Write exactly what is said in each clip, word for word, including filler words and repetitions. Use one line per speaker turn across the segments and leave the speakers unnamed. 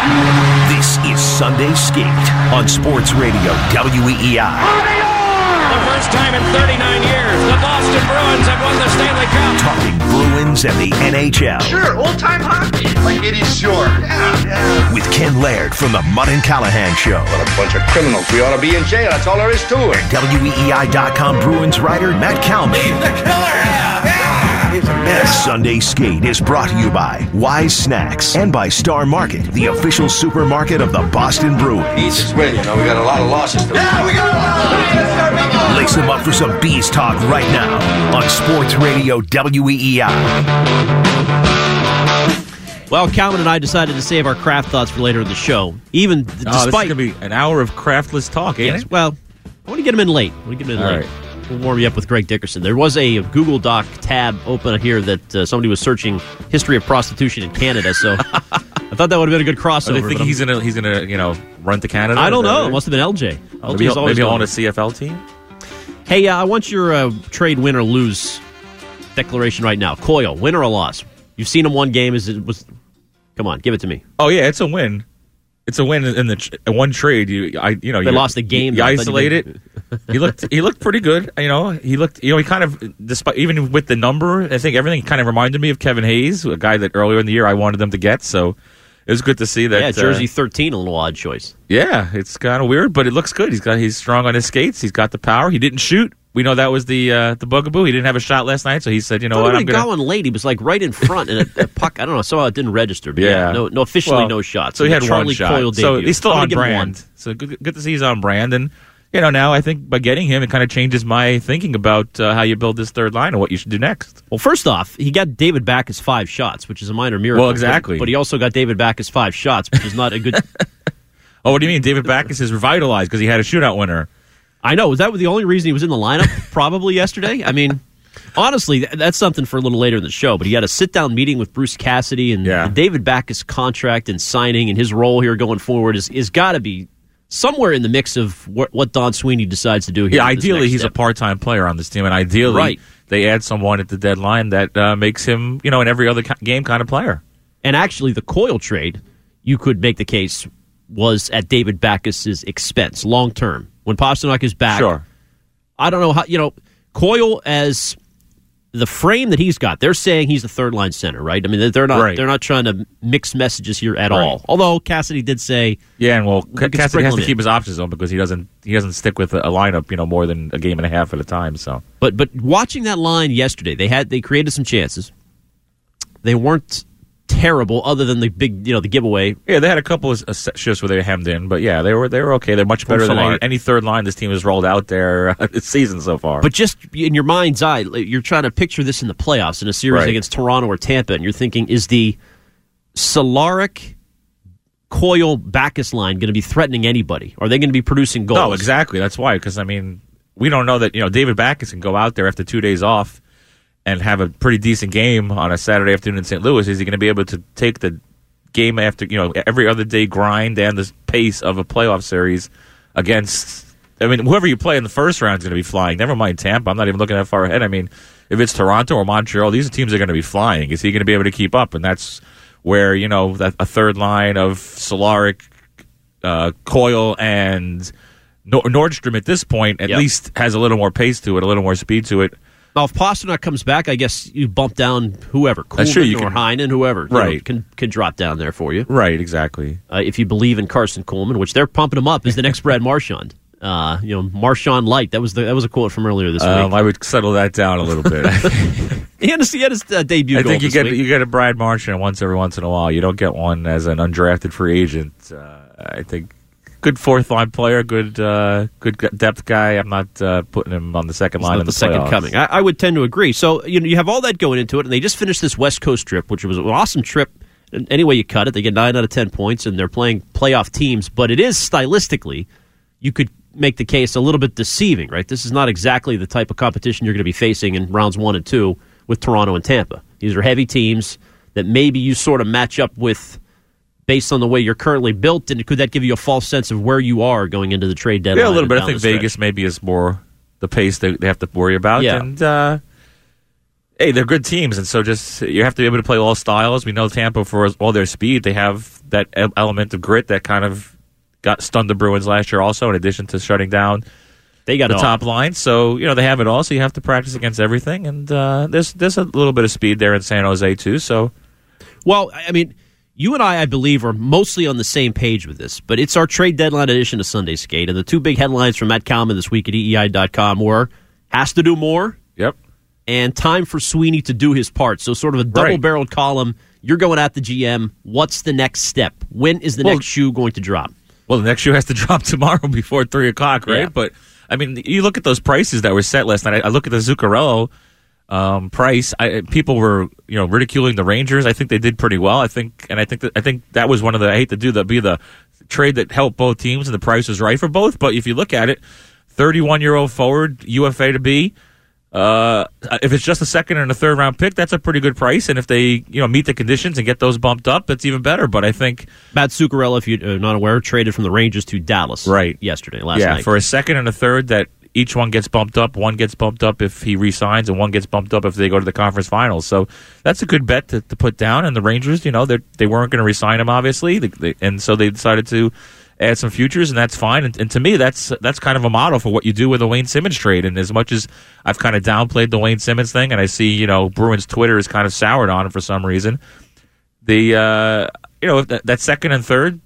This is Sunday Skate on Sports Radio W E E I.
The first time in thirty-nine years, the Boston Bruins have won the Stanley Cup.
Talking Bruins and the N H L.
Sure, old-time hockey. Like it is sure. Yeah, yeah.
With Ken Laird from the Mudd and Callahan Show.
What a bunch of criminals. We ought to be in jail. That's all there is to it.
And W E E I dot com Bruins writer Matt Kalman.
He's the killer. Yeah, yeah. He's a mess.
Sunday Skate is brought to you by Wise Snacks and by Star Market, the official supermarket of the Boston Bruins.
Each is win. You know, we got a lot of losses. To yeah, we got a lot of losses.
Lace them up for some Bees talk right now on Sports Radio W E E I.
Well, Calvin and I decided to save our craft thoughts for later in the show. Even
oh,
despite
this is going to be an hour of craftless talk, ain't
yes,
it?
Well, I want to get them in late. I want to get them in
All
late.
right.
We'll warm you up with Greg Dickerson. There was a Google Doc tab open here that uh, somebody was searching history of prostitution in Canada, so I thought that would have been a good crossover.
Do they think he's going to, he's gonna, you know, run to Canada?
I don't know.
Right?
It must have been L J.
Oh,
L J
maybe
is
he'll,
always
maybe he'll
going.
own a C F L team?
Hey, uh, I want your uh, trade win or lose declaration right now. Coyle, win or a loss? You've seen him one game. Is it was? Come on, give it to me.
Oh yeah, it's a win. It's a win in the tr- one trade. You, I, you know,
they
you
lost the game.
You, you isolate it. he looked, he looked pretty good. You know, he looked, you know, he kind of, despite even with the number, I think everything kind of reminded me of Kevin Hayes, a guy that earlier in the year I wanted them to get. So it was good to see that.
Yeah, jersey
uh,
thirteen, a little odd choice.
Yeah, it's kind of weird, but it looks good. He's got, he's strong on his skates. He's got the power. He didn't shoot. We know that was the uh, the bugaboo. He didn't have a shot last night, so he said, "You know what? I'm
going
going."
late. He was like right in front, and a, a puck. I don't know. Somehow it didn't register. But yeah,
Yeah.
no, no, officially
Well,
no shots.
So he
The
had
Charlie
one shot.
Coyle
So
debut.
he's still
I'm gonna
on
give him
brand.
one.
So good, good to see he's on brand. And you know, now I think by getting him, it kind of changes my thinking about uh, how you build this third line and what you should do next.
Well, first off, he got David Backes five shots, which is a minor miracle.
Well, exactly.
But, but he also got David Backes five shots, which is not a good.
Oh, what do you mean? David Backes is revitalized because he had a shootout winner.
I know. Was that the only reason he was in the lineup? Probably yesterday. I mean, honestly, th- that's something for a little later in the show. But he had a sit-down meeting with Bruce Cassidy, and
Yeah.
David Backes' contract and signing and his role here going forward is is got to be somewhere in the mix of wh- what Don Sweeney decides to do here.
Yeah,
with this
ideally
next
he's
step.
a part-time player on this team, and ideally
Right.
they add someone at the deadline that uh, makes him, you know, in every other ca- game kind of player.
And actually, the Coyle trade, you could make the case, was at David Backes' expense, long term. When Pasternak is back,
Sure.
I don't know how, you know, Coyle as the frame that he's got, they're saying he's the third line center, right? I mean, they're not
Right.
they're not trying to mix messages here at
Right.
all. Although Cassidy did say,
Yeah, and well,
can
Cassidy has
sprinkle
to
it
keep
in.
his options open because he doesn't he doesn't stick with a lineup, you know, more than a game and a half at a time. So
but but watching that line yesterday, they had they created some chances. They weren't terrible, other than the big, you know, the giveaway.
yeah, they had a couple of uh, shifts where they hemmed in, but yeah, they were they were okay. They're much better than any,
Solari.
any third line this team has rolled out there uh, this season so far.
But just in your mind's eye, like, you're trying to picture this in the playoffs in a series
Right.
against Toronto or Tampa, and you're thinking, is the Solaric Coyle Backes line going to be threatening anybody? Are they going to be producing goals?
no, exactly. That's why. Because I mean, we don't know that you know David Backes can go out there after two days off and have a pretty decent game on a Saturday afternoon in Saint Louis. Is he going to be able to take the game after you know every other day grind and the pace of a playoff series against? I mean, whoever you play in the first round is going to be flying. Never mind Tampa. I'm not even looking that far ahead. I mean, if it's Toronto or Montreal, these teams are going to be flying. Is he going to be able to keep up? And that's where you know that a third line of Solaric, uh, Coyle, and Nor- Nordstrom at this point at
Yep.
least has a little more pace to it, a little more speed to it.
Now, if Pasternak comes back, I guess you bump down whoever,
That's true,
Kuhlman
you
or
can-
Heinen, whoever, you
Right.
know, can can drop down there for you.
Right, exactly.
Uh, if you believe in Carson Coleman, which they're pumping him up as the next Brad Marchand. Uh, you know, Marchand Light. That was the, that was a quote from earlier this
Um,
week.
I would settle that down a little bit.
He had his, he had his uh, debut.
I
goal
think you
this
get
week.
you get a Brad Marchand once every once in a while. You don't get one as an undrafted free agent. Uh, I think good fourth line player, good uh, good depth guy. I'm not uh, putting him on the second
He's
line
not
in the,
the second
playoffs.
coming. I, I would tend to agree. So you know, you have all that going into it, and they just finished this West Coast trip, which was an awesome trip. And any way you cut it, they get nine out of ten points, and they're playing playoff teams. But it is stylistically, you could make the case a little bit deceiving, right? This is not exactly the type of competition you're going to be facing in rounds one and two with Toronto and Tampa. These are heavy teams that maybe you sort of match up with based on the way you're currently built, and could that give you a false sense of where you are going into the trade deadline?
Yeah, a little
and
bit. I
down
think
the stretch?
Vegas maybe is more the pace they, they have to worry about.
Yeah.
And uh, hey, they're good teams, and so just you have to be able to play all styles. We know Tampa, for all their speed, they have that element of grit that kind of got stunned the Bruins last year also, in addition to shutting down
they got
the
all.
top line. So, you know, they have it all, so you have to practice against everything. And uh, there's there's a little bit of speed there in San Jose, too. So,
Well, I mean, you and I, I believe, are mostly on the same page with this, but it's our trade deadline edition of Sunday Skate, and the two big headlines from Matt Kalman this week at E E I dot com were, has to do more,
yep,
and time for Sweeney to do his part. So sort of a double-barreled column. You're going at the G M. What's the next step? When is the
well,
next shoe going to drop?
Well, the next shoe has to drop tomorrow before three o'clock, right?
Yeah.
But, I mean, you look at those prices that were set last night. I, I look at the Zuccarello um, price. I, people were, you know, ridiculing the Rangers. I think they did pretty well. I think, and I think that I think that was one of the, I hate to do that, be the trade that helped both teams, and the price was right for both. But if you look at it, thirty-one-year-old forward, U F A to be. Uh, if it's just a second and a third round pick, that's a pretty good price. And if they, you know, meet the conditions and get those bumped up, that's even better. But I think
Matt Zuccarello, if you're not aware, traded from the Rangers to Dallas
right
yesterday, last
yeah,
night.
for a second and a third, that each one gets bumped up. One gets bumped up if he re-signs, and one gets bumped up if they go to the conference finals. So that's a good bet to, to put down. And the Rangers, you know, they they weren't going to re-sign him, obviously, they, they, and so they decided to add some futures, and that's fine. And, and to me, that's that's kind of a model for what you do with a Wayne Simmons trade. And as much as I've kind of downplayed the Wayne Simmons thing, and I see, you know, Bruins Twitter is kind of soured on him for some reason, the uh, you know that, that second and third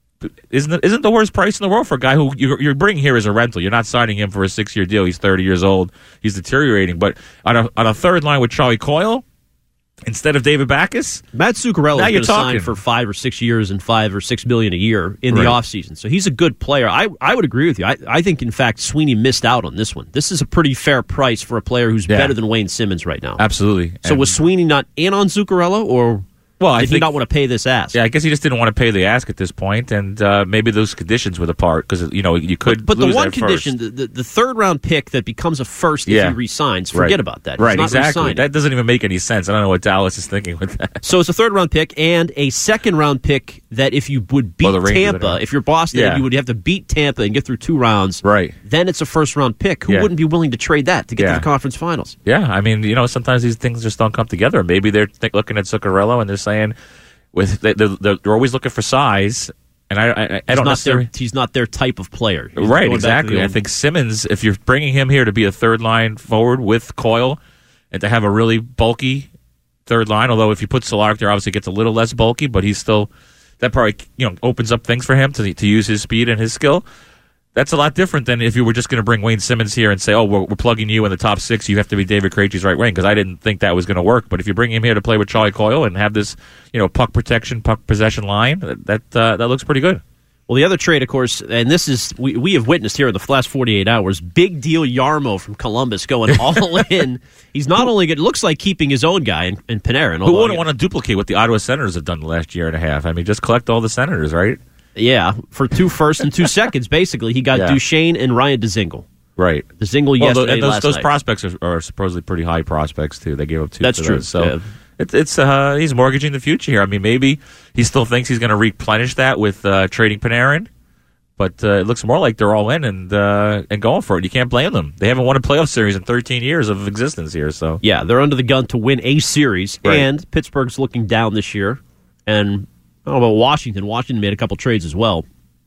isn't isn't the worst price in the world for a guy who you're, you're bringing here as a rental. You're not signing him for a six year deal. He's thirty years old. He's deteriorating. But on a on a third line with Charlie Coyle instead of David Backes,
Matt Zuccarello
now
is
you're
going to sign
talking.
for five or six years and five or six million a year in
Right.
the offseason. So he's a good player. I, I would agree with you. I, I think, in fact, Sweeney missed out on this one. This is a pretty fair price for a player who's
Yeah.
better than Wayne Simmons right now.
absolutely.
So
And-
was Sweeney not in on Zuccarello, or
well, I
did he
think
not want to pay this ask?
Yeah, I guess he just didn't want to pay the ask at this point, and uh, maybe those conditions were the part, because you know you could.
But the
lose
one
that
condition,
first.
the, the, the third round pick that becomes a first if
Yeah.
he resigns, forget
Right.
about that. He's
Right,
not
exactly.
re-signing.
That doesn't even make any sense. I don't know what Dallas is thinking with that.
So it's a third round pick and a second round pick that if you would beat
Well, the Rangers
Tampa,
are-
if you're Boston,
Yeah.
you would have to beat Tampa and get through two rounds.
Right.
Then it's a first round pick. Who
Yeah.
wouldn't be willing to trade that to get
Yeah.
to the conference finals?
Yeah, I mean, you know, sometimes these things just don't come together. Maybe they're th- looking at Zuccarello and they're saying, with they, they're, they're always looking for size, and I I, I
He's
don't
not
necessarily.
their, he's not their type of player. He's
Right,
going back to
exactly.
the
I
old-
think Simmons, if you're bringing him here to be a third line forward with Coyle, and to have a really bulky third line, although if you put Solark there, obviously it gets a little less bulky, but he's still that probably you know opens up things for him to to use his speed and his skill. That's a lot different than if you were just going to bring Wayne Simmons here and say, oh, we're, we're plugging you in the top six. You have to be David Krejci's right wing, because I didn't think that was going to work. But if you bring him here to play with Charlie Coyle and have this, you know, puck protection, puck possession line, that uh, that looks pretty good.
Well, the other trade, of course, and this is, we, we have witnessed here in the last forty-eight hours, big deal Yarmo from Columbus going all in. He's not only, it looks like keeping his own guy in, in Panarin.
Who
although-
wouldn't want to duplicate what the Ottawa Senators have done the last year and a half? I mean, just collect all the Senators, right?
Yeah, for two firsts and two seconds, basically. He got
Yeah.
Duchesne and Ryan DeZingle.
Right.
DeZingle
Well,
yesterday,
and those,
last
those
night.
prospects are, are supposedly pretty high prospects, too. They gave up two
That's
for
true,
those. So
yeah.
it, it's uh, he's mortgaging the future here. I mean, maybe he still thinks he's going to replenish that with uh, trading Panarin, but uh, it looks more like they're all in and uh, and going for it. You can't blame them. They haven't won a playoff series in thirteen years of existence here. So
Yeah, they're under the gun to win a series,
Right.
and Pittsburgh's looking down this year. And I don't know about Washington. Washington made a couple trades as well.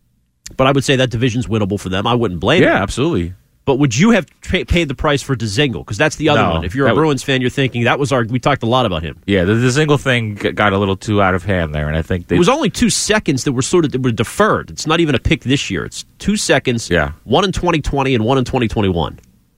But I would say that division's winnable for them. I wouldn't blame
yeah,
them.
absolutely.
But would you have tra- paid the price for DeZingle? Because that's the other
No,
one. If you're a
that would-
Bruins fan, you're thinking that was our. We talked a lot about him.
Yeah, the, the single thing g- got a little too out of hand there, and I think they
It was only two seconds that were sort of that were deferred. It's not even a pick this year. It's two seconds.
Yeah.
One in twenty twenty and one in twenty twenty-one.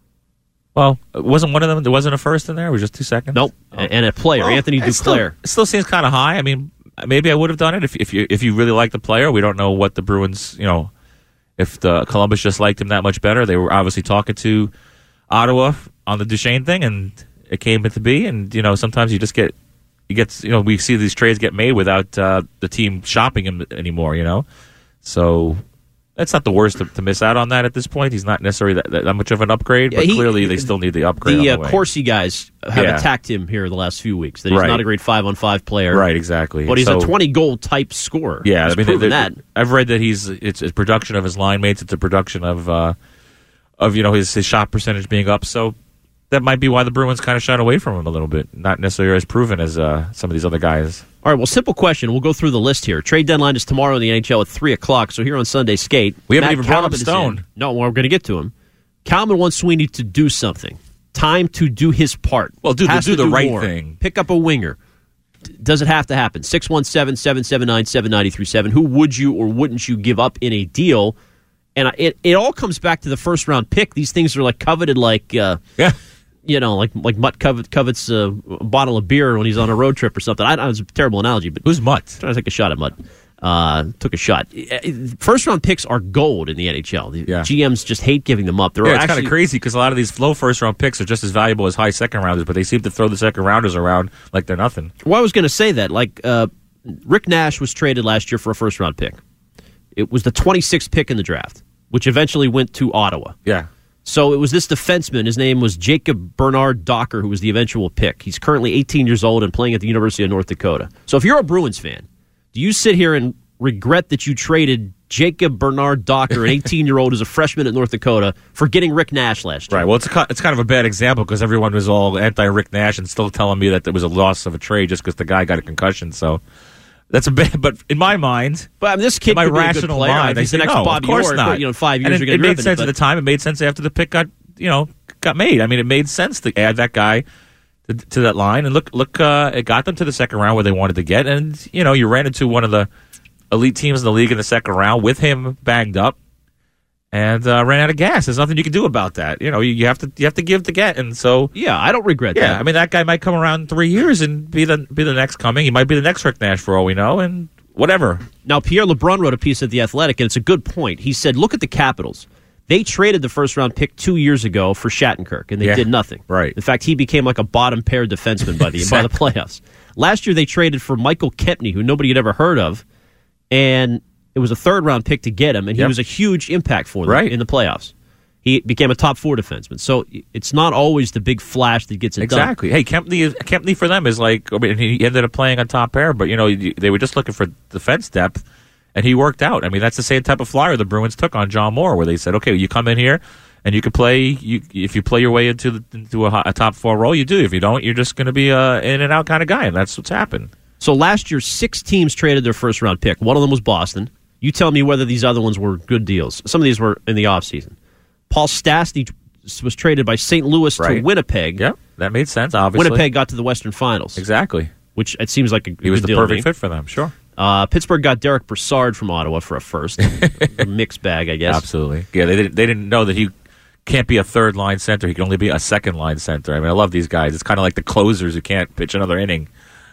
well, wasn't one of them. There wasn't a first in there. It was just two seconds.
Nope. And and a player,
Well,
Anthony
it still-
Duclair.
It still seems kind of high. I mean, maybe I would have done it if if you if you really like the player. We don't know what the Bruins, you know, if the Columbus just liked him that much better. They were obviously talking to Ottawa on the Duchesne thing, and it came to be. And you know, sometimes you just get you get you know we see these trades get made without uh, the team shopping him anymore. You know, so. It's not the worst to, to miss out on that at this point. He's not necessarily that, that much of an upgrade,
Yeah,
but
he-
clearly they still need the upgrade.
The,
on
uh,
the way.
Corsi guys have
Yeah.
attacked him here the last few weeks. That he's
Right.
not a great five on five player.
Right, exactly.
But he's
So-
a twenty goal type scorer.
Yeah,
he's
I mean,
proven
the-
that.
I've read that he's it's a production of his line mates. It's a production of uh, of you know his his shot percentage being up. So that might be why the Bruins kind of shied away from him a little bit. Not necessarily as proven as uh, some of these other guys.
All right, well, simple question. We'll go through the list here. Trade deadline is tomorrow in the N H L at three o'clock, so here on Sunday Skate.
We haven't
Matt
even brought up
Kalman is
Stone.
in. No, well, we're going to get to him. Kalman wants Sweeney to do something. Time to do his part.
Well, do, the,
Has
do
to
the right
more.
thing.
Pick up a winger. D- Does it have to happen? six one seven, seven seven nine, seven nine three seven. Who would you or wouldn't you give up in a deal? And I- it, it all comes back to the first-round pick. These things are like coveted like... Uh,
Yeah.
You know, like like Mutt covet, covets uh, a bottle of beer when he's on a road trip or something. I, I was a terrible analogy, but
Who's Mutt?
trying to take a shot at Mutt. Uh, took a shot. First round picks are gold in the N H L. The
Yeah.
G Ms just hate giving them up. There
Yeah,
are
it's
actually
kind of crazy because a lot of these low first round picks are just as valuable as high second rounders, but they seem to throw the second rounders around like they're nothing.
Well, I was going to say that. Like uh, Rick Nash was traded last year for a first round pick. It was the twenty-sixth pick in the draft, which eventually went to Ottawa.
Yeah.
So it was this defenseman. His name was Jacob Bernard Docker, who was the eventual pick. He's currently eighteen years old and playing at the University of North Dakota. So if you're a Bruins fan, do you sit here and regret that you traded Jacob Bernard Docker, an eighteen-year-old who's a freshman at North Dakota, for getting Rick Nash last year?
Right. Well, it's a, it's kind of a bad example because everyone was all anti-Rick Nash and still telling me that there was a loss of a trade just because the guy got a concussion. So that's a bad. But in my mind,
But I mean, this kid
in my
could be a good
rational
player.
mind,
If he's
I
the
say,
next
no,
Bobby
of course
Orr,
not.
you know, in five years
And
you're
it,
going
it
to
made sense at the time. It made sense after the pick got you know got made. I mean, it made sense to add that guy to, to that line. And look, look, uh, it got them to the second round where they wanted to get. And you know, you ran into one of the elite teams in the league in the second round with him banged up. And uh, ran out of gas. There's nothing you can do about that. You know, you, you have to you have to give to get, and so
Yeah, I don't regret
yeah.
that.
I mean, that guy might come around in three years and be the be the next coming. He might be the next Rick Nash for all we know, and whatever.
Now, Pierre LeBrun wrote a piece at The Athletic, and it's a good point. He said, look at the Capitals. They traded the first-round pick two years ago for Shattenkirk, and they
Yeah,
did nothing.
right.
In fact, he became like a bottom-pair defenseman by the by the playoffs. Last year, they traded for Michael Kempny, who nobody had ever heard of, and it was a third-round pick to get him, and he
Yep.
was a huge impact for them
Right.
in the playoffs. He became a top-four defenseman. So it's not always the big flash that gets it done.
Exactly. Hey, Kempney, is- Kempney for them is like, I mean, he ended up playing on top pair, but, you know, they were just looking for defense depth, and he worked out. I mean, that's the same type of flyer the Bruins took on John Moore, where they said, okay, you come in here, and you can play, you, if you play your way into, the, into a, a top four role, you do. If you don't, you're just going to be a in-and-out kind of guy, and that's what's happened.
So last year, six teams traded their first-round pick. One of them was Boston. You tell me whether these other ones were good deals. Some of these were in the offseason. Paul Stastny was traded by Saint Louis
Right.
to Winnipeg.
Yep, that made sense, obviously.
Winnipeg got to the Western Finals,
Exactly.
which it seems like a
He was
good
the
deal to
perfect
me.
fit for them, sure.
Uh, Pittsburgh got Derek Brassard from Ottawa for a first. A mixed bag, I guess.
Absolutely. Yeah, they didn't, they didn't know that he can't be a third-line center. He can only be a second-line center. I mean, I love these guys. It's kind of like the closers who can't pitch another inning.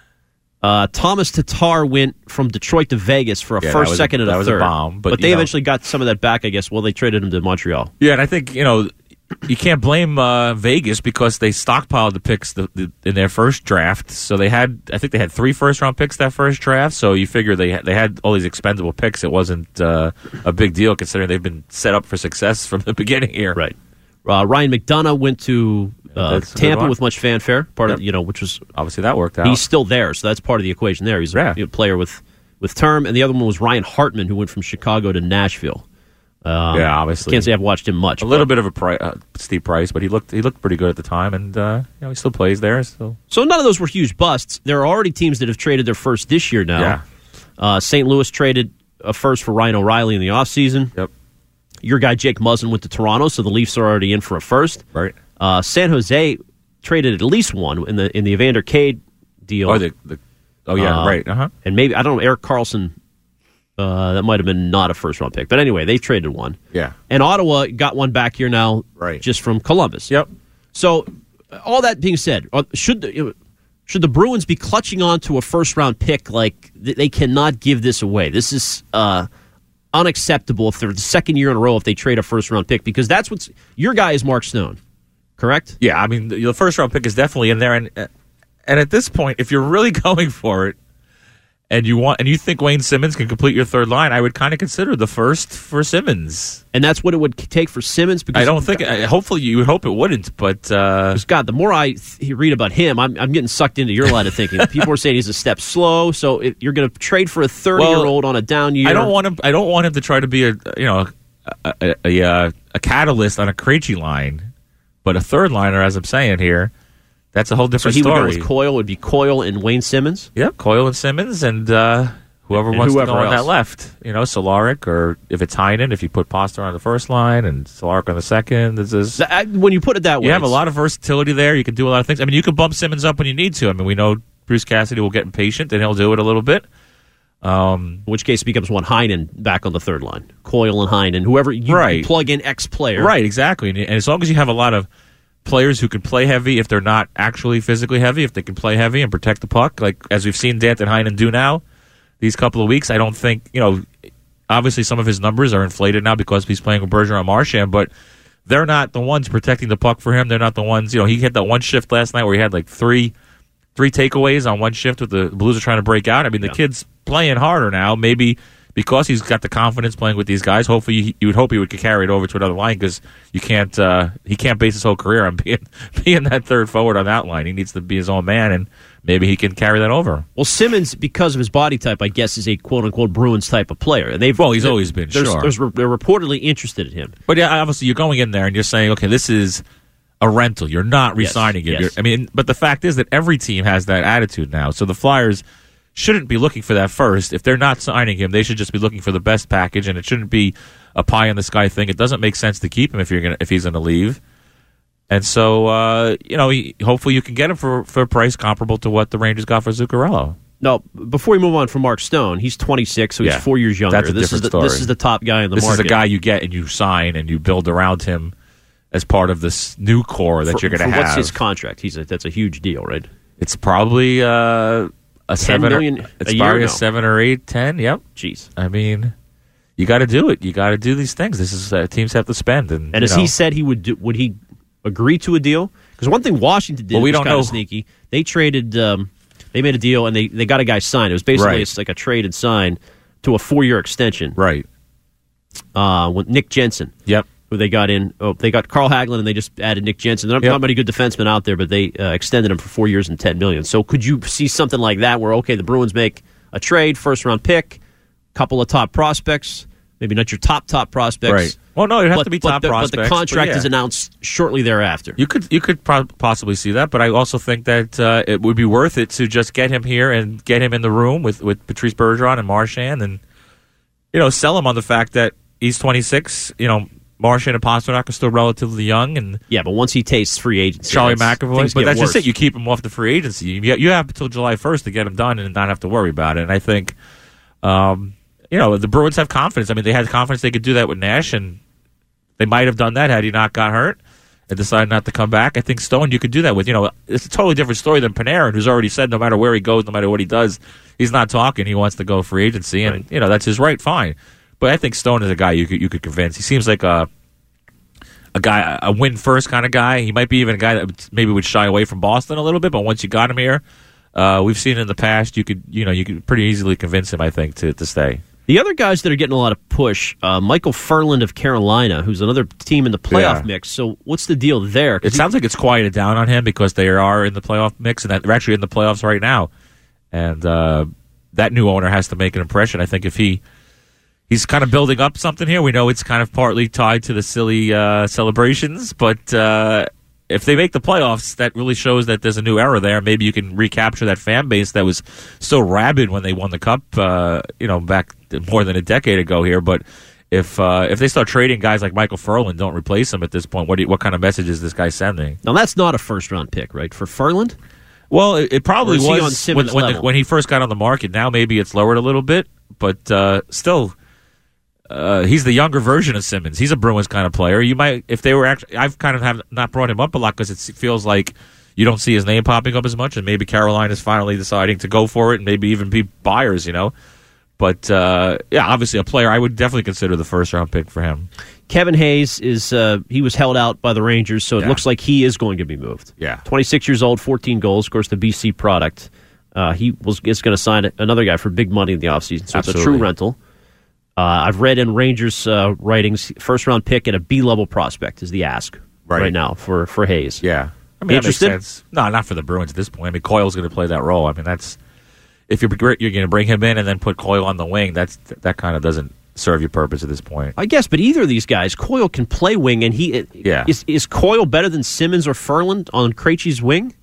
Uh, Thomas Tatar went from Detroit to Vegas for a
Yeah, that
first,
was a-
second, and
that
a
was a
third.
bomb, but,
they
you know.
eventually got some of that back, I guess. Well, they traded him to Montreal.
Yeah, and I think, you know, you can't blame uh, Vegas because they stockpiled the picks the, the, in their first draft. So they had, I think they had three first-round picks that first draft. So you figure they they had all these expendable picks. It wasn't uh, a big deal considering they've been set up for success from the beginning here.
Right. Uh, Ryan McDonough went to uh,
That's a good
Tampa
one.
with much fanfare. Part of
Yep.
you know, which was
Obviously, that worked out.
he's still there, so that's part of the equation there. He's a
Yeah.
you know, player with with term, and the other one was Ryan Hartman, who went from Chicago to Nashville. Um,
Yeah, obviously.
Can't say I've watched him much.
a little bit of a pri- uh, steep price, but he looked he looked pretty good at the time, and uh, you know he still plays there. So
So none of those were huge busts. There are already teams that have traded their first this year now.
Yeah.
Uh, Saint Louis traded a first for Ryan O'Reilly in the offseason.
yep,
Your guy Jake Muzzin went to Toronto, so the Leafs are already in for a first.
right.
Uh, San Jose traded at least one in the in the Evander Cade deal.
Oh, the, the oh yeah,
Uh,
right. Uh huh.
And maybe, I don't know, Eric Carlson, uh, that might have been not a first-round pick. But anyway, they traded one.
Yeah.
And Ottawa got one back here now
Right.
just from Columbus.
Yep.
So, all that being said, uh, should the, should the Bruins be clutching on to a first-round pick like th- they cannot give this away? This is uh, unacceptable if they're the second year in a row if they trade a first-round pick, because that's what's – your guy is Mark Stone, correct?
Yeah, I mean, the, the first round pick is definitely in there, and and at this point, if you're really going for it, and you want and you think Wayne Simmons can complete your third line, I would kind of consider the first for Simmons.
And that's what it would take for Simmons? Because
I don't think. I- Hopefully, you would hope it wouldn't, but uh,
God, the more I th- read about him, I'm, I'm getting sucked into your line of thinking. People are saying he's a step slow, so if you're going to trade for a thirty-year-old on a down year.
I don't want him. I don't want him to try to be a you know a a, a, a, a catalyst on a Krejci line, But a third liner, as I'm saying here, that's a whole different
so he
story.
would go with Coyle. It would be Coyle and Wayne Simmons?
Yep, Coyle and Simmons and uh, whoever
and
wants
whoever
to go on
else.
that left. You know, Solaric, or if it's Heinen, if you put Poster on the first line and Solaric on the second. This is,
I, when you put it that way.
you have a
it's-
lot of versatility there. You can do a lot of things. I mean, you can bump Simmons up when you need to. I mean, we know Bruce Cassidy will get impatient, and he'll do it a little bit. Um,
In which case it becomes one Heinen back on the third line. Coyle and Heinen, whoever you
Right.
plug in X player.
Right, exactly. And, and as long as you have a lot of players who can play heavy, if they're not actually physically heavy, if they can play heavy and protect the puck, like as we've seen Danton Heinen do now these couple of weeks, I don't think, you know, obviously some of his numbers are inflated now because he's playing with Bergeron and Marchand, but they're not the ones protecting the puck for him. They're not the ones, you know, he had that one shift last night where he had like three three takeaways on one shift with the Blues are trying to break out. I mean, the
Yeah.
kid's playing harder now, maybe because he's got the confidence playing with these guys. Hopefully, you, you would hope he would carry it over to another line because you can't. Uh, he can't base his whole career on being being that third forward on that line. He needs to be his own man, and maybe he can carry that over.
Well, Simmons, because of his body type, I guess, is a quote-unquote Bruins type of player. And they've
Well, he's always been,
there's,
sure.
There's, they're reportedly interested in him.
But yeah, obviously, you're going in there and you're saying, okay, this is a rental. You're not re-signing
Yes,
him.
yes.
You're, I mean, but the fact is that every team has that attitude now. So the Flyers shouldn't be looking for that first. If they're not signing him, they should just be looking for the best package, and it shouldn't be a pie in the sky thing. It doesn't make sense to keep him if you're gonna if he's going to leave. And so, uh, you know, he, hopefully you can get him for, for a price comparable to what the Rangers got for Zuccarello.
No, before we move on from Mark Stone, he's twenty-six, so he's
Yeah,
four years younger.
that's a
this is
different
the,
story.
This is the top guy in the
This
market.
is a guy you get and you sign and you build around him as part of this new core that
For-
you're going
for
to have.
What's his contract? He's a, that's a huge deal, right?
It's probably uh, a seven
million
or,
a
it's
year
probably
now.
a seven or eight, ten. Yep.
Jeez.
I mean, you got to do it. You got to do these things. This is uh, teams have to spend. And,
And
you
as
know,
he said, he would do, would he agree to a deal? Because one thing Washington did
Well, we
was
don't
kind
know.
of sneaky. They traded, um, they made a deal, and they, they got a guy signed. It was basically
Right.
it's like a trade and sign to a four-year extension
right.
uh, with Nick Jensen,
Yep.
who they got in. Oh, they got Carl Hagelin, and they just added Nick Jensen. There are
Yep.
not many good defensemen out there, but they uh, extended him for four years and ten million dollars. So could you see something like that where, okay, the Bruins make a trade, first-round pick, couple of top prospects, maybe not your top, top prospects.
Right. Well, no, it has
but,
to be
but
top
the,
prospects.
But the contract
yeah.
is announced shortly thereafter.
You could you could pro- possibly see that, but I also think that uh, it would be worth it to just get him here and get him in the room with, with Patrice Bergeron and Marchand, and you know, sell him on the fact that he's twenty-six. You know, Marchand and Pasternak are still relatively young, and
Yeah, but once he tastes free agency,
Charlie
that's-
McAvoy.
things
But
get
that's
worse.
just it. You keep him off the free agency. You, you have until July first to get him done and not have to worry about it. And I think, um, you know, the Bruins have confidence. I mean, they had confidence they could do that with Nash, and they might have done that had he not got hurt and decided not to come back. I think Stone, you could do that with. You know, it's a totally different story than Panarin, who's already said no matter where he goes, no matter what he does, he's not talking. He wants to go free agency, and
Right.
you know that's his right. Fine, but I think Stone is a guy you could you could convince. He seems like a a guy, a win first kind of guy. He might be even a guy that would, maybe would shy away from Boston a little bit, but once you got him here, uh, we've seen in the past, you could you know you could pretty easily convince him, I think, to to stay.
The other guys that are getting a lot of push, uh, Michael Furland of Carolina, who's another team in the playoff
Yeah.
mix. So what's the deal there? 'Cause
It sounds like it's quieted down on him because they are in the playoff mix, and that they're actually in the playoffs right now. And uh, that new owner has to make an impression. I think if he he's kind of building up something here, we know it's kind of partly tied to the silly uh, celebrations, but uh, if they make the playoffs, that really shows that there's a new era there. Maybe you can recapture that fan base that was so rabid when they won the cup, uh, you know, back more than a decade ago here. But if uh, if they start trading guys like Michael Furland, don't replace him at this point, what do you, what kind of message is this guy sending?
Now, that's not a first-round pick, right, for Furland?
Well, it, it probably
Or is he on
was when,
Simmons'
when, the,
level?
when he first got on the market. Now maybe it's lowered a little bit, but uh, still, uh, he's the younger version of Simmons. He's a Bruins kind of player. You might, if they were actually, I've kind of have not brought him up a lot because it feels like you don't see his name popping up as much, and maybe Carolina is finally deciding to go for it, and maybe even be buyers, you know. But uh, yeah, obviously a player I would definitely consider the first round pick for him.
Kevin Hayes is uh, he was held out by the Rangers, so it
Yeah.
looks like he is going to be moved.
Yeah.
twenty-six years old, fourteen goals, of course, the B C product. Uh, he was is going to sign another guy for big money in the offseason, so it's a
Absolutely.
true rental. Uh, I've read in Rangers uh, writings, first round pick and a B level prospect is the ask right,
Right.
now for, for Hayes.
Yeah, I mean, that makes
Interested?
sense. No, not for the Bruins at this point. I mean, Coyle's going to play that role. I mean, that's if you're you're going to bring him in and then put Coyle on the wing. That's that kind of doesn't serve your purpose at this point.
I guess, but either of these guys, Coyle can play wing, and he
yeah.
is is Coyle better than Simmons or Ferland on Krejci's wing?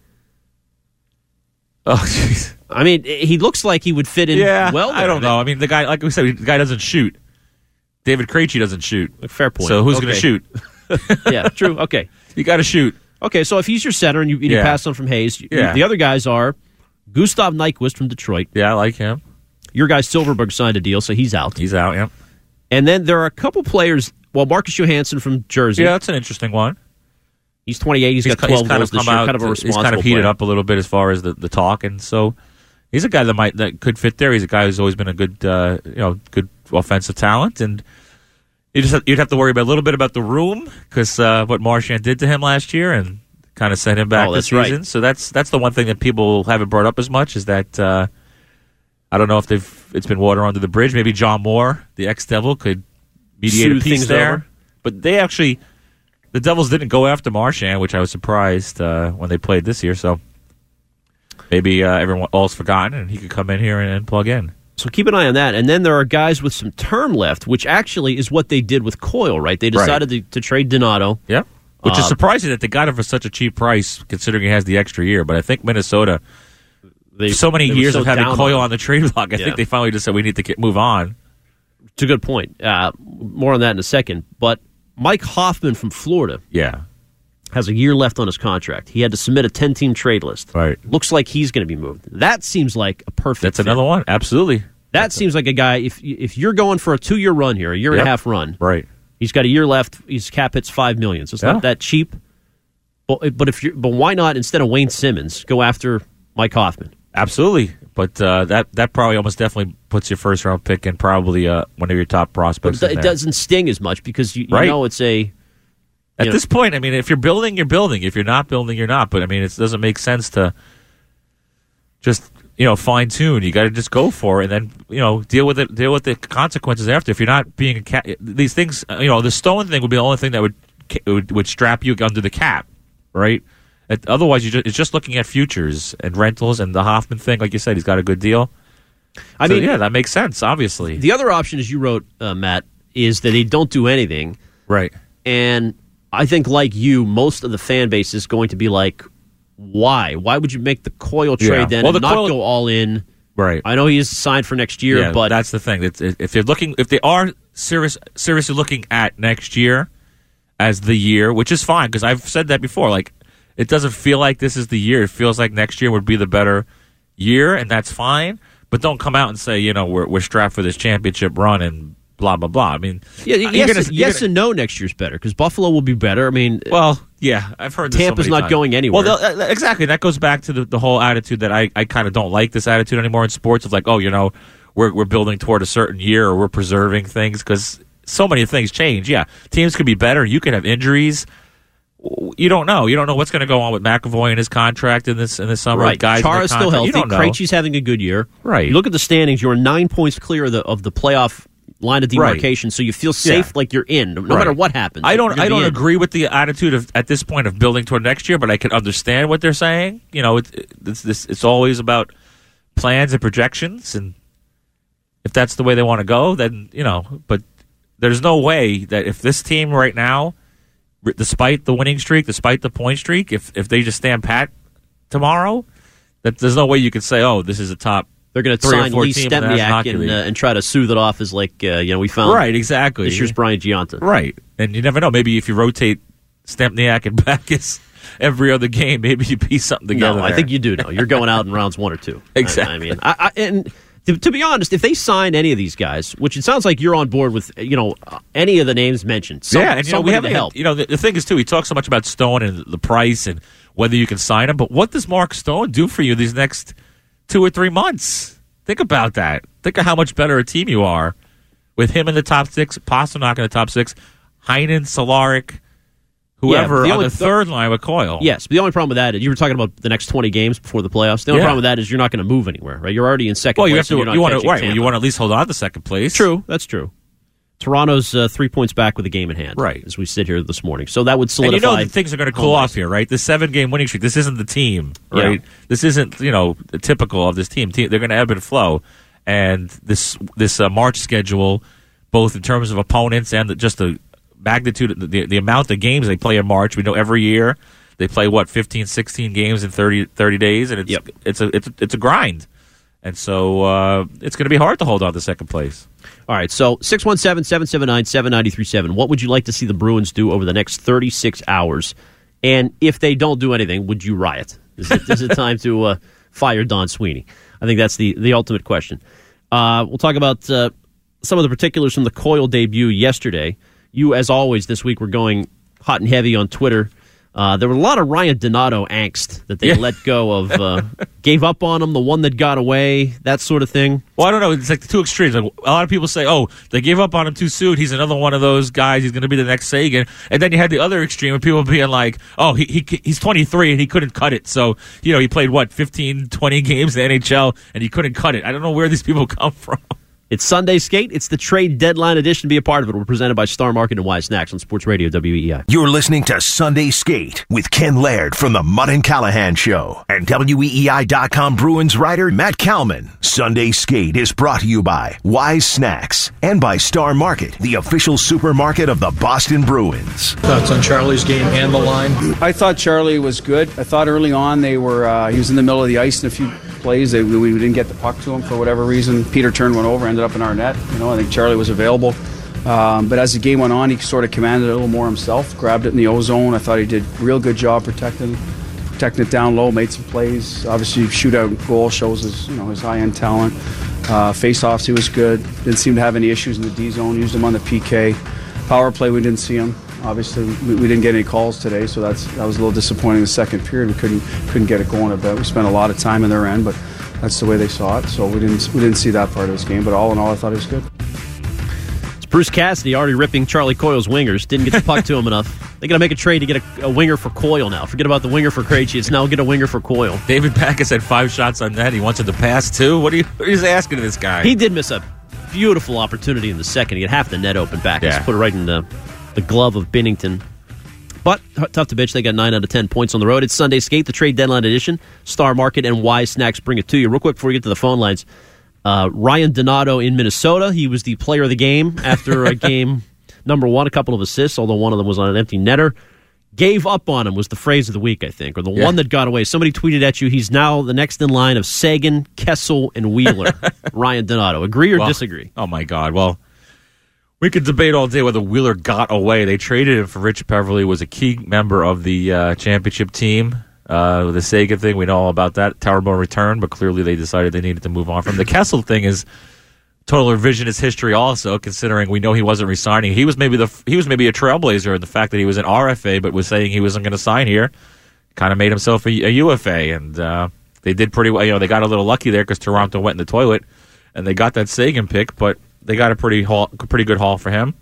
Oh, jeez.
I mean, he looks like he would fit in
yeah,
well there.
I don't know. I mean, the guy, like we said, the guy doesn't shoot. David Krejci doesn't shoot.
Fair point.
So who's
okay.
going to shoot?
Yeah, true. Okay.
You got to shoot.
Okay, so if he's your center and you, and you
yeah.
pass on from Hayes, you,
yeah.
the other guys are Gustav Nyquist from Detroit.
Yeah, I like him.
Your guy Silverberg signed a deal, so he's out.
He's out, yeah.
And then there are a couple players, well, Marcus Johansson from Jersey.
Yeah, that's an interesting one.
He's twenty-eight. He's, he's got twelve
he's kind
goals
of
this year.
Out,
kind of a responsible
He's kind of heated
player.
up a little bit as far as the, the talk, and so he's a guy that might that could fit there. He's a guy who's always been a good, uh, you know, good offensive talent, and you just have, you'd have to worry about a little bit about the room because uh, what Marchand did to him last year, and kind of sent him back
oh,
this
that's
season.
Right.
So that's that's the one thing that people haven't brought up as much is that uh, I don't know if they've it's been water under the bridge. Maybe John Moore, the ex-Devil, could mediate
Soothe
a peace
things
there.
over.
But they actually, the Devils didn't go after Marchand, which I was surprised uh, when they played this year. So maybe uh, everyone all's forgotten, and he could come in here and, and plug in.
So keep an eye on that. And then there are guys with some term left, which actually is what they did with Coyle, right? They decided
right.
to, to trade Donato.
Yep. Which
um,
is surprising that they got him for such a cheap price, considering he has the extra year. But I think Minnesota,
they,
so many years
so
of having Coyle
on,
on the trade block, I
yeah.
think they finally just said we need to get, move on.
It's a good point. Uh, more on that in a second. But Mike Hoffman from Florida
Yeah.
has a year left on his contract. He had to submit a ten-team trade list.
Right.
Looks like he's going to be moved. That seems like a perfect
That's
fit.
another one. Absolutely.
That
That's
seems like a guy, if if you're going for a two-year run here, a year
Yep.
and a half run,
Right.
he's got a year left. His cap hits five million dollars, so it's
Yeah.
not that cheap. But but if you but why not, instead of Wayne Simmons, go after Mike Hoffman?
Absolutely. But uh, that that probably almost definitely puts your first round pick in probably uh, one of your top prospects.
But
in
it
there.
doesn't sting as much because you, you
Right.
know it's a.
At
know,
this point, I mean, if you're building, you're building. If you're not building, you're not. But I mean, it doesn't make sense to just you know fine tune. You got to just go for it, and then you know deal with it. Deal with the consequences after. If you're not being a ca- these things, you know, the Stone thing would be the only thing that would would, would strap you under the cap, right? It, otherwise, you just, it's just looking at futures and rentals and the Hoffman thing. Like you said, he's got a good deal.
I
So,
mean,
yeah, that makes sense. Obviously,
the other option, as you wrote, uh, Matt, is that they don't do anything,
right?
and I think, like you, most of the fan base is going to be like, "Why? Why would you make the Coyle trade
Yeah.
then
Well,
and
the
not
Coyle-
go all in?"
Right.
I know he is signed for next year,
Yeah,
but
that's the thing. It's, if they're looking, if they are serious, seriously looking at next year as the year, which is fine because I've said that before. Like, it doesn't feel like this is the year. It feels like next year would be the better year, and that's fine. But don't come out and say, you know, we're we're strapped for this championship run and blah blah blah. I mean,
yeah,
you're
yes,
gonna- you're
yes
gonna-
and no. Next year's better because Buffalo will be better. I mean,
Well, yeah, I've heard this so
Tampa's
many
not
times.
going anywhere.
Well, they'll- uh, exactly. That goes back to the, the whole attitude that I, I kind of don't like this attitude anymore in sports of like, oh, you know, we're we're building toward a certain year or we're preserving things because so many things change. Yeah, teams could be better. You could have injuries. You don't know. You don't know what's going to go on with McAvoy and his contract in this in this summer.
right.
Guys, in their
Chara's still
contract.
healthy.
You don't know.
Krejci's having a good year.
Right.
You look at the standings. You're nine points clear of the of the playoff line of demarcation,
Right.
so you feel safe,
Yeah.
like you're in, no
Right.
matter what happens.
I
you're
don't.
gonna
I
be
don't
in.
agree with the attitude of at this point of building toward next year, but I can understand what they're saying. You know, it's it's this. It's always about plans and projections, and if that's the way they want to go, then you know. But there's no way that if this team right now, r- despite the winning streak, despite the point streak, if if they just stand pat tomorrow, that there's no way you could say, oh, this is a top.
They're going to
three or
sign
four
Lee
team in the National
Stempniak
Hockey
and,
League.
uh, and try to soothe it off as like uh, you know we found
Right, exactly.
this year's Brian Giunta.
Right. And you never know. Maybe if you rotate Stempniak and Backus every other game, maybe you piece something together.
No, I
there.
think you do know. You're going out in rounds one or two.
Exactly.
I, I mean, I, I, and to, to be honest, if they sign any of these guys, which it sounds like you're on board with, you know, uh, any of the names mentioned, some,
yeah, and you know, we
somebody
have
to help.
You know, the, the thing is too. He talks so much about Stone and the price and whether you can sign him. But what does Mark Stone do for you these next two or three months? Think about that. Think of how much better a team you are with him in the top six, Pasternak in the top six, Heinen, Solaric, whoever
the
on
only
the third line with Coyle.
Yes, but the only problem with that is you were talking about the next twenty games before the playoffs. The only
Yeah.
problem with that is you're not going to move anywhere, right? You're already in second
Well, you
place.
have to.
and you're
You
not
want to
catching
right.
Tampa.
You want to at least hold on to second place.
True, that's true. Toronto's uh, three points back with a game in hand,
Right.
as we sit here this morning. So that would
And
solidify.
you know that things are going to cool
home
off
ice.
here, right? This seven-game winning streak. This isn't the team, right?
Yeah.
This isn't you know typical of this team. Team- They're going to ebb and flow, and this this uh, March schedule both in terms of opponents and the, just the magnitude, the, the amount of games they play in March. We know every year they play, what, fifteen, sixteen games in thirty, thirty days, and it's,
yep.
it's, a, it's, a, it's a grind. And so uh, it's going to be hard to hold on to second place.
All right, so six one seven, seven seven nine, seven nine three seven. What would you like to see the Bruins do over the next thirty-six hours? And if they don't do anything, would you riot? Is it, is it time to uh, fire Don Sweeney? I think that's the, the ultimate question. Uh, we'll talk about uh, some of the particulars from the Coyle debut yesterday. You, as always, this week were going hot and heavy on Twitter. Uh, there was a lot of Ryan Donato angst that they yeah. let go of, uh, gave up on him, the one that got away, that sort of thing.
Well, I don't know. It's like the two extremes. Like, a lot of people say, oh, they gave up on him too soon. He's another one of those guys. He's going to be the next Sagan. And then you had the other extreme of people being like, oh, he, he he's twenty-three and he couldn't cut it. So, you know, he played, what, fifteen, twenty games in the N H L and he couldn't cut it. I don't know where these people come from.
It's Sunday Skate. It's the trade deadline edition. Be a part of it. We're presented by Star Market and Wise Snacks on Sports Radio W E I.
You're listening to Sunday Skate with Ken Laird from the Mudd and Callahan Show and W E E I dot com Bruins writer Matt Kalman. Sunday Skate is brought to you by Wise Snacks and by Star Market, the official supermarket of the Boston Bruins.
Thoughts on Charlie's game and the line?
I thought Charlie was good. I thought early on they were. Uh, he was in the middle of the ice in a few plays. They, we didn't get the puck to him for whatever reason. Peter turned one over, ended up in our net. You know, I think Charlie was available. Um, but as the game went on, he sort of commanded it a little more himself, grabbed it in the O-zone. I thought he did a real good job protecting protecting it down low, made some plays. Obviously, shootout goal shows his, you know, his high-end talent. Uh, face-offs, he was good. Didn't seem to have any issues in the D-zone. Used him on the P K. Power play, we didn't see him. Obviously, we, we didn't get any calls today, so that's that was a little disappointing in the second period. We couldn't couldn't get it going a bit. We spent a lot of time in their end, but that's the way they saw it. So we didn't we didn't see that part of this game. But all in all, I thought it was good.
It's Bruce Cassidy already ripping Charlie Coyle's wingers. Didn't get the puck to him enough. They got to make a trade to get a, a winger for Coyle now. Forget about the winger for Krejci. It's now get a winger for Coyle.
David Backes had five shots on net. He wanted to pass too. What are you, what are you asking of this guy?
He did miss a beautiful opportunity in the second. He had half the net open back.
Yeah.
Just put it right in the, the glove of Binnington. But tough to bitch. They got nine out of ten points on the road. It's Sunday Skate, the trade deadline edition. Star Market and Wise Snacks bring it to you. Real quick before we get to the phone lines, uh, Ryan Donato in Minnesota. He was the player of the game after a game number one, a couple of assists, although one of them was on an empty netter. Gave up on him was the phrase of the week, I think, or the yeah. one that got away. Somebody tweeted at you, he's now the next in line of Sagan, Kessel, and Wheeler. Ryan Donato. Agree or
well,
disagree?
Oh, my God. Well, we could debate all day whether Wheeler got away. They traded him for Rich Beverly, was a key member of the uh, championship team. Uh, the Sagan thing, we know all about that. Terrible return, but clearly they decided they needed to move on from him. The Kessel thing is total revisionist history also, considering we know he wasn't resigning. He was maybe the he was maybe a trailblazer in the fact that he was an R F A but was saying he wasn't going to sign here. Kind of made himself a, a U F A, and uh, they did pretty well. You know, they got a little lucky there because Toronto went in the toilet, and they got that Sagan pick, but they got a pretty haul, pretty good haul for him.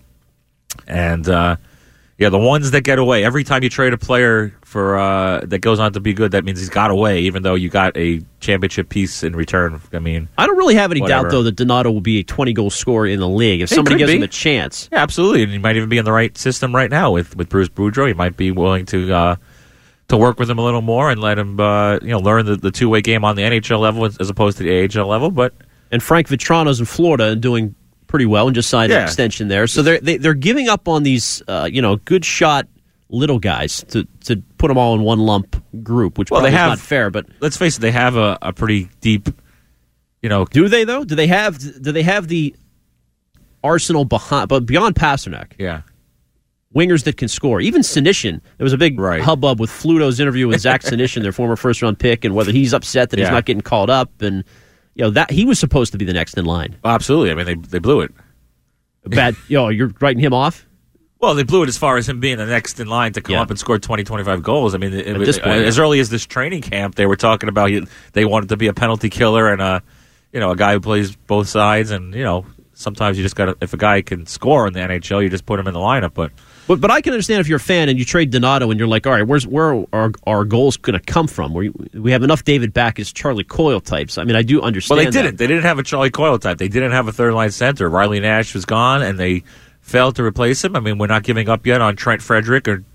And uh, yeah, the ones that get away, every time you trade a player for uh, that goes on to be good, that means he's got away, even though you got a championship piece in return. I mean,
I don't really have any
whatever.
doubt, though, that Donato will be a twenty-goal scorer in the league if
It
somebody
could
gives
be.
him a chance.
Yeah, absolutely. And he might even be in the right system right now with, with Bruce Boudreau. He might be willing to uh, to work with him a little more and let him uh, you know learn the, the two-way game on the N H L level as opposed to the A H L level. But
And Frank Vitrano's in Florida and doing pretty well and just signed
Yeah.
an extension there. So they're they, they're giving up on these uh, you know good shot little guys to, to put them all in one lump group, which
well,
probably
they have,
is not fair. But
let's face it, they have a, a pretty deep, you know.
do they though? Do they have do they have the arsenal behind? But beyond Pasternak,
Yeah.
wingers that can score. Even Sinishin. There was a big
Right.
hubbub with Fluto's interview with Zach Sinishin, their former first round pick, and whether he's upset that he's
Yeah.
not getting called up. And you know that he was supposed to be the next in line.
Well, absolutely. I mean, they they blew it.
Bad. Yo, you're writing him off.
Well, they blew it as far as him being the next in line to come
Yeah.
up and score twenty, twenty-five goals. I mean, it,
At this
it,
point,
as
yeah.
early as this training camp, they were talking about he, they wanted to be a penalty killer and a, you know, a guy who plays both sides. And you know, sometimes you just got to, if a guy can score in the N H L, you just put him in the lineup. But
But but I can understand if you're a fan and you trade Donato and you're like, all right, where's where are our, our goals going to come from? Where we have enough David Backes, Charlie Coyle types. I mean, I do understand.
well, they
that.
didn't. They didn't have a Charlie Coyle type. They didn't have a third line center. Riley Nash was gone, and they failed to replace him. I mean, we're not giving up yet on Trent Frederick or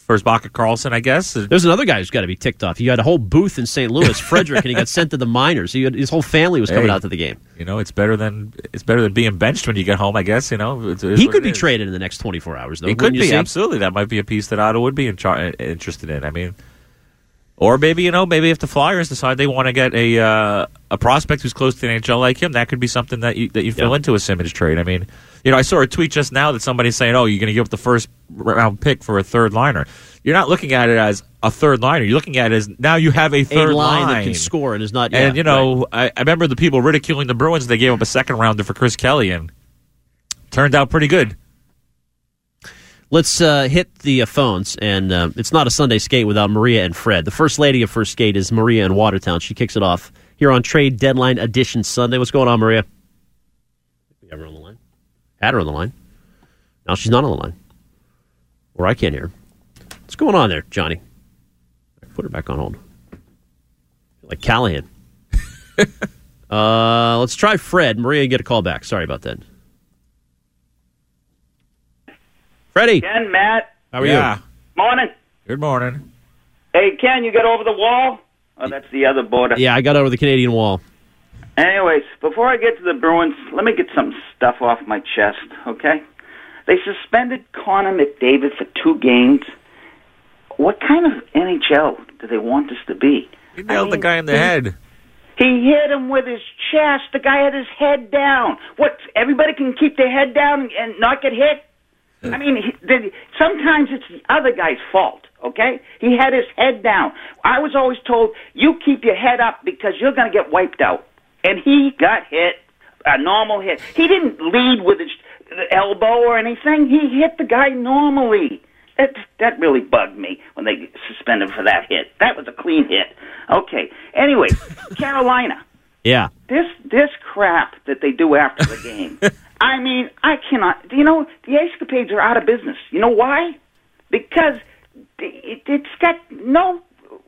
First Baca Carlson, I guess.
There's another guy who's got to be ticked off. You had a whole booth in Saint Louis, Frederick, and he got sent to the minors. He had, his whole family was coming
hey,
out to the game.
You know, it's better than it's better than being benched when you get home, I guess. You know, it's, it's
he could be
is.
traded in the next twenty-four hours, though.
He could
you
be,
see?
absolutely. That might be a piece that Otto would be in char- interested in. I mean, or maybe, you know, maybe if the Flyers decide they want to get a uh, a prospect who's close to the N H L like him, that could be something that you that you fill
yeah.
into a Simmons trade. I mean, you know, I saw a tweet just now that somebody's saying, "Oh, you're going to give up the first round pick for a third liner." You're not looking at it as a third liner. You're looking at it as now you have a third
a line,
line
that can score and is not.
And
yeah,
you know,
right.
I, I remember the people ridiculing the Bruins. They gave up a second rounder for Chris Kelly, and turned out pretty good.
Let's uh, hit the uh, phones, and uh, it's not a Sunday Skate without Maria and Fred. The first lady of First Skate is Maria in Watertown. She kicks it off here on Trade Deadline Edition Sunday. What's going on, Maria? We have her on the line. Had her on the line. Now she's not on the line. Or I can't hear her. What's going on there, Johnny? Put her back on hold. Like Callahan. uh, let's try Fred. Maria, you get a call back. Sorry about that. Freddie.
Ken, Matt.
How are
yeah.
you?
Morning.
Good morning.
Hey, Ken, you got over the wall? Oh, that's the other border.
Yeah, I got over the Canadian wall.
Anyways, before I get to the Bruins, let me get some stuff off my chest, okay? They suspended Connor McDavid for two games. What kind of N H L do they want this to be?
You nailed
I mean,
the guy in the
he,
head.
He hit him with his chest. The guy had his head down. What, everybody can keep their head down and not get hit? I mean, he, the, sometimes it's the other guy's fault, okay? He had his head down. I was always told, you keep your head up because you're going to get wiped out. And he got hit, a normal hit. He didn't lead with his elbow or anything. He hit the guy normally. That, that really bugged me when they suspended him for that hit. That was a clean hit. Okay. Anyway, Carolina.
Yeah.
This this crap that they do after the game. I mean, I cannot. You know, the escapades are out of business. You know why? Because it, it's got no.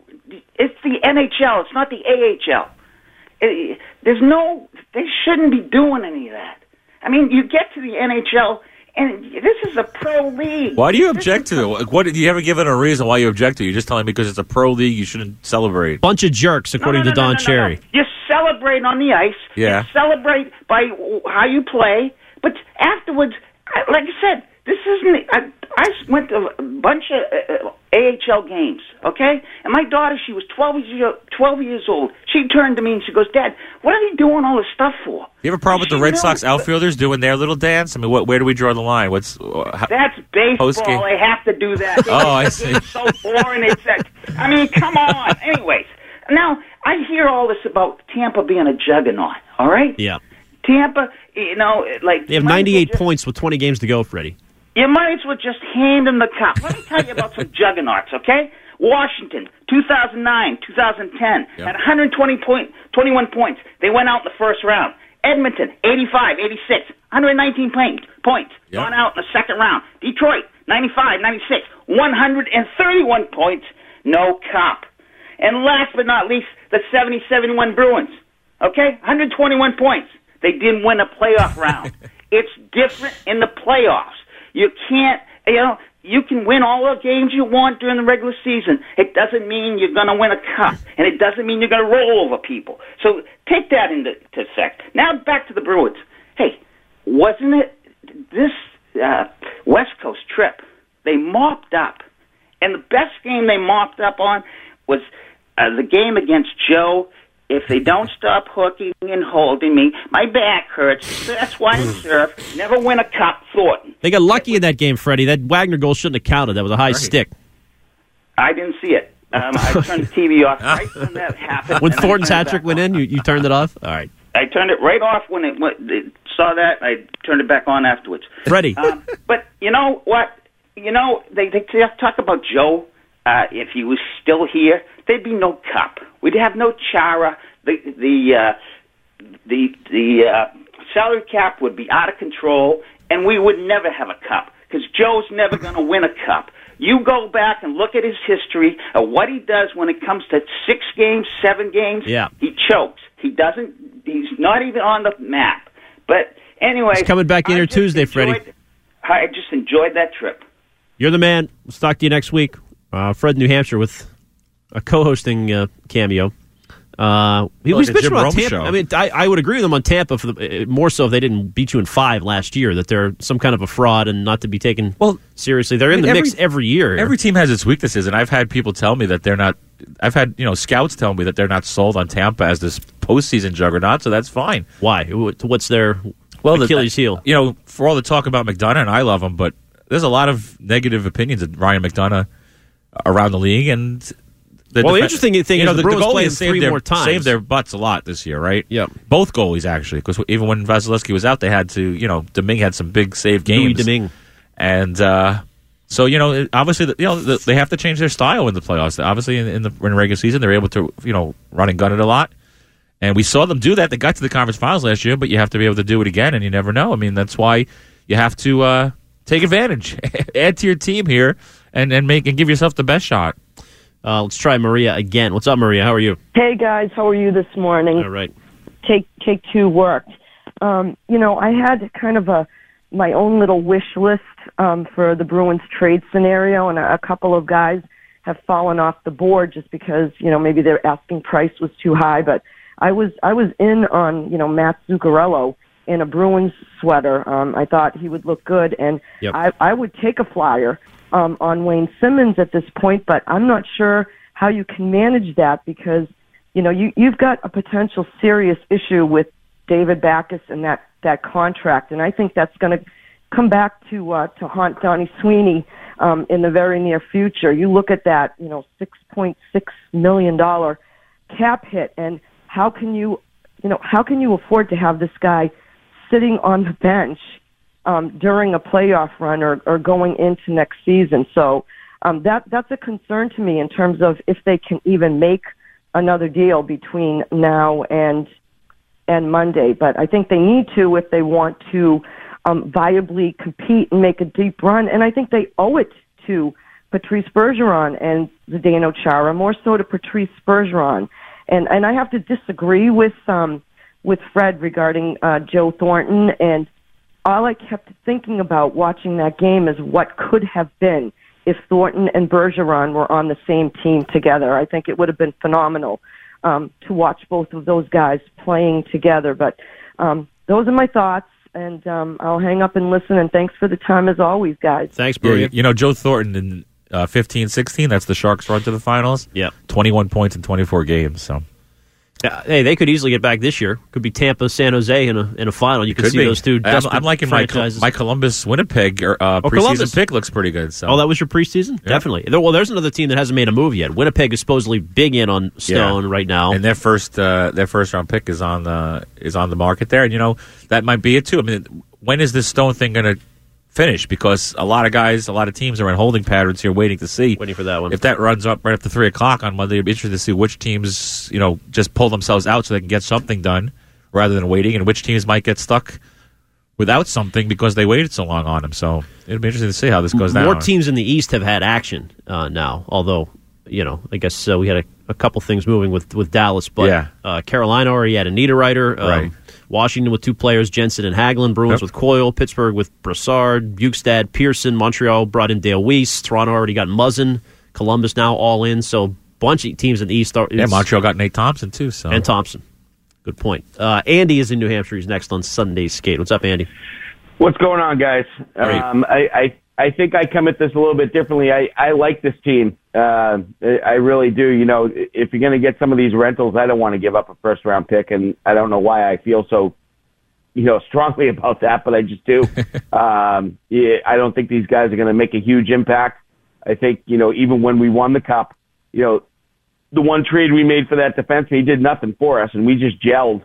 It's the N H L. It's not the A H L. It, there's no. They shouldn't be doing any of that. I mean, you get to the N H L, and this is a pro league.
Why do you
This
object
is
to it? What did you ever give it a reason why you object to it? You're just telling me because it's a pro league, you shouldn't celebrate.
Bunch of jerks, according
no, no,
to
no,
Don
no, no,
Cherry.
No. You celebrate on the ice.
Yeah.
You celebrate by how you play. But afterwards, like I said, this isn't. I, I went to a bunch of uh, A H L games, okay? And my daughter, she was twelve years, twelve years old. She turned to me and she goes, "Dad, what are they doing all this stuff for?"
You have a problem with the
She
Red
knows,
Sox outfielders doing their little dance? I mean, what, where do we draw the line? What's how,
That's baseball.
Post-game.
They have to do that.
Oh, I see.
It's so boring. It's that, I mean, come on. Anyways, now I hear all this about Tampa being a juggernaut. All right.
Yeah.
Tampa, you know, like
They have
might as well
ninety-eight
just-
points with twenty games to go, Freddie.
You might as well just hand them the cup. Let me tell you about some juggernauts, okay? Washington, two thousand nine, two thousand ten,
Yep.
had one hundred twenty point, twenty-one points. They went out in the first round. Edmonton, eighty-five, eighty-six, one hundred nineteen point, points.
Yep.
Gone out in the second round. Detroit, ninety-five, ninety-six, one hundred thirty-one points. No cup. And last but not least, the seventy seventy-one Bruins, okay? one hundred twenty-one points. They didn't win a playoff round. It's different in the playoffs. You can't, you know, you can win all the games you want during the regular season. It doesn't mean you're going to win a cup, and it doesn't mean you're going to roll over people. So take that into to effect. Now back to the Bruins. Hey, wasn't it this uh, West Coast trip? They mopped up, and the best game they mopped up on was uh, the game against Joe. If they don't stop hooking and holding me, my back hurts. That's why I surf. Never win a cup, Thornton.
They got lucky in that game, Freddie. That Wagner goal shouldn't have counted. That was a high
Right.
stick.
I didn't see it. Um, I turned the T V off right when that happened.
When
and I
Thornton's
turned it
hat trick
back
went
on.
in, you, you turned it off? All right.
I turned it right off when it went, it saw that. I turned it back on afterwards.
Freddie.
Um, but you know what? You know, they, they talk about Joe. Uh, if he was still here, there'd be no cup. We'd have no Chara. The the uh, the the uh, salary cap would be out of control, and we would never have a cup because Joe's never going to win a cup. You go back and look at his history of what he does when it comes to six games, seven games.
Yeah.
He chokes. He doesn't. He's not even on the map. But anyway,
He's coming back in
I
here
just
Tuesday,
enjoyed-
Freddie.
I just enjoyed that trip.
You're the man. We'll talk to you next week. Uh, Fred, New Hampshire, with a co-hosting uh, cameo. Uh, he
Like
was
a
bitching
Jim
about
Rome
Tampa.
show.
I mean, I, I would agree with them on Tampa for the, uh, more so if they didn't beat you in five last year. That they're some kind of a fraud and not to be taken
Well,
seriously. They're in
I mean,
the
every-
mix every year.
Every team has its weaknesses, and I've had people tell me that they're not. I've had you know scouts tell me that they're not sold on Tampa as this postseason juggernaut. So that's fine.
Why? What's their
Well, the-
Achilles heel?
You know, for all the talk about McDonough, and I love him, but there's a lot of negative opinions of Ryan McDonough around the league, and the
Well, the
defen-
interesting thing
you
is
know,
the
the,
Bruins
goalies
played him
saved
three
their,
more times.
saved their butts a lot this year, right?
Yep.
Both goalies actually, because even when Vasilevsky was out, they had to. You know, Domingue had some big save games.
Louis Domingue.
And uh, so, you know, it- obviously, the, you know, the, they have to change their style in the playoffs. Obviously, in, in the in regular season, they're able to, you know, run and gun it a lot. And we saw them do that. They got to the conference finals last year, but you have to be able to do it again, and you never know. I mean, that's why you have to uh, take advantage, add to your team here, and, and make and give yourself the best shot.
Uh, let's try Maria again. What's up, Maria? How are you?
Hey guys, how are you this morning?
All right.
Take take two worked. Um, you know, I had kind of a my own little wish list um, for the Bruins trade scenario, and a, a couple of guys have fallen off the board just because you know maybe their asking price was too high. But I was I was in on you know Matt Zuccarello in a Bruins sweater. Um, I thought he would look good, and
Yep.
I I would take a flyer um, on Wayne Simmons at this point, but I'm not sure how you can manage that because you know you you've got a potential serious issue with David Backes and that that contract, and I think that's going to come back to uh, to haunt Donnie Sweeney um, in the very near future. You look at that, you know, six point six million dollar cap hit, and how can you, you know, how can you afford to have this guy sitting on the bench um, during a playoff run or, or going into next season? So um, that that's a concern to me in terms of if they can even make another deal between now and and Monday. But I think they need to if they want to um, viably compete and make a deep run. And I think they owe it to Patrice Bergeron and Zdeno Chara, more so to Patrice Bergeron. And and I have to disagree with um, with Fred regarding uh, Joe Thornton. And all I kept thinking about watching that game is what could have been if Thornton and Bergeron were on the same team together. I think it would have been phenomenal um, to watch both of those guys playing together. But um, those are my thoughts, and um, I'll hang up and listen. And thanks for the time as always, guys.
Thanks,
Yeah,
Maria.
you, you know, Joe Thornton in uh, fifteen sixteen, that's the Sharks' run to the finals.
Yeah.
twenty-one points in twenty-four games. So
Uh, hey, they could easily get back this year. Could be Tampa, San Jose in a in a final. You could,
could
see
be.
those two.
I'm,
desperate
I'm liking my, Col-
franchises.
my Columbus Winnipeg uh,
Oh,
preseason
Columbus.
pick looks pretty good. So
Oh, that was your preseason? Definitely. There- Well, there's another team that hasn't made a move yet. Winnipeg is supposedly big in on Stone
Yeah.
right now.
and their first uh, their first round pick is on the is on the market there, and you know that might be it too. I mean, when is this Stone thing going to finish? Because a lot of guys, a lot of teams are in holding patterns here, waiting to see.
Waiting for that one.
If that runs up right after three o'clock on Monday, I'd be interested to see which teams you know just pull themselves out so they can get something done rather than waiting, and which teams might get stuck without something because they waited so long on them. So it'll be interesting to see how this goes down.
More teams in the East have had action uh, now, although, you know, I guess uh, we had a, a couple things moving with, with Dallas, but
Yeah.
uh, Carolina already had a Niederreiter, um,
Right.
Washington with two players, Jensen and Hagelin, Bruins
Yep.
with Coyle, Pittsburgh with Brassard, Bukestad, Pearson, Montreal brought in Dale Weiss, Toronto already got Muzzin, Columbus now all in, so bunch of teams in the East. Are,
Yeah,
is-
Montreal got Nate Thompson too. So
and Thompson. Good point. Uh, Andy is in New Hampshire. He's next on Sunday's Skate. What's up, Andy?
What's going on, guys?
Great.
Um, I, I I think I come at this a little bit differently. I, I like this team. Uh, I really do. You know, if you're going to get some of these rentals, I don't want to give up a first round pick, and I don't know why I feel so, you know, strongly about that, but I just do. um, yeah, I don't think these guys are going to make a huge impact. I think, you know, even when we won the cup, you know, the one trade we made for that defenseman, he did nothing for us, and we just gelled.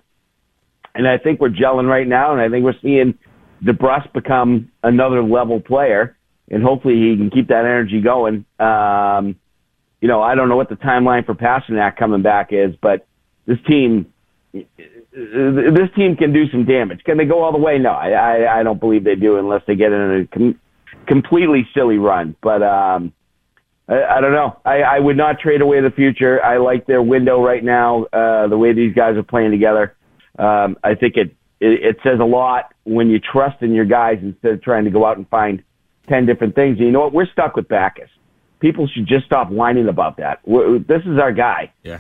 And I think we're gelling right now, and I think we're seeing DeBrusque become another level player, and hopefully he can keep that energy going. Um, you know, I don't know what the timeline for Pasternak coming back is, but this team, this team can do some damage. Can they go all the way? No, I, I, I don't believe they do unless they get in a com- completely silly run. But um, I, I don't know. I, I would not trade away the future. I like their window right now, uh, the way these guys are playing together. Um, I think it, it it says a lot when you trust in your guys instead of trying to go out and find ten different things. And you know what? We're stuck with Backes. people should just stop whining about that. We're, this is our guy.
Yeah.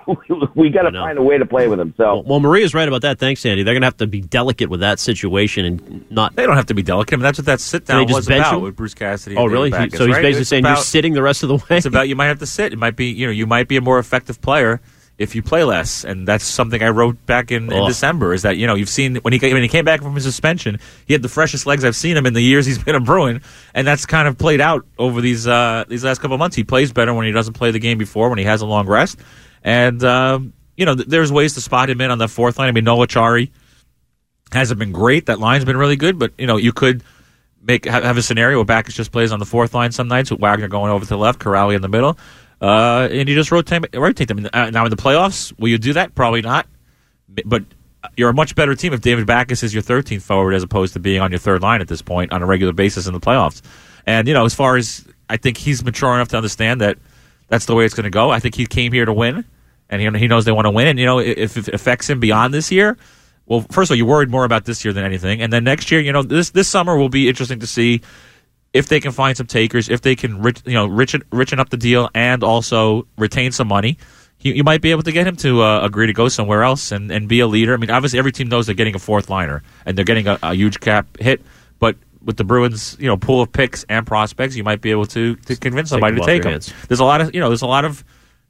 we got to find a way to play with him. So,
well, well, Maria's right about that. Thanks, Andy. They're going to have to be delicate with that situation and not.
They don't have to be delicate. I mean, that's what that sit down was about him? with Bruce Cassidy.
Oh,
and
really?
Backus,
so he's
right?
basically
it's
saying
about,
you're sitting the rest of the way.
It's about you might have to sit. It might be you know you might be a more effective player if you play less, and that's something I wrote back in, in December. Is that you know you've seen when he when he came back from his suspension, he had the freshest legs I've seen him in the years he's been a Bruin, and that's kind of played out over these uh, these last couple of months. He plays better when he doesn't play the game before, when he has a long rest, and um, you know th- there's ways to spot him in on the fourth line. I mean, Noah Chari hasn't been great. That line's been really good, but you know you could make have, have a scenario where Backus just plays on the fourth line some nights with Wagner going over to the left, Corrali in the middle. Uh, and you just rotate, rotate them. Now in the playoffs, will you do that? Probably not. But you're a much better team if David Backus is your thirteenth forward as opposed to being on your third line at this point on a regular basis in the playoffs. And, you know, as far as I think he's mature enough to understand that that's the way it's going to go. I think he came here to win, and he, he knows they want to win. And, you know, if, if it affects him beyond this year, well, first of all, you're worried more about this year than anything. And then next year, you know, this this summer will be interesting to see if they can find some takers, if they can, rich, you know, richen, richen up the deal and also retain some money, you, you might be able to get him to uh, agree to go somewhere else and, and be a leader. I mean, obviously every team knows they're getting a fourth liner and they're getting a, a huge cap hit, but with the Bruins, you know, pool of picks and prospects, you might be able to, to convince somebody to take him. There's a lot of, you know, there's a lot of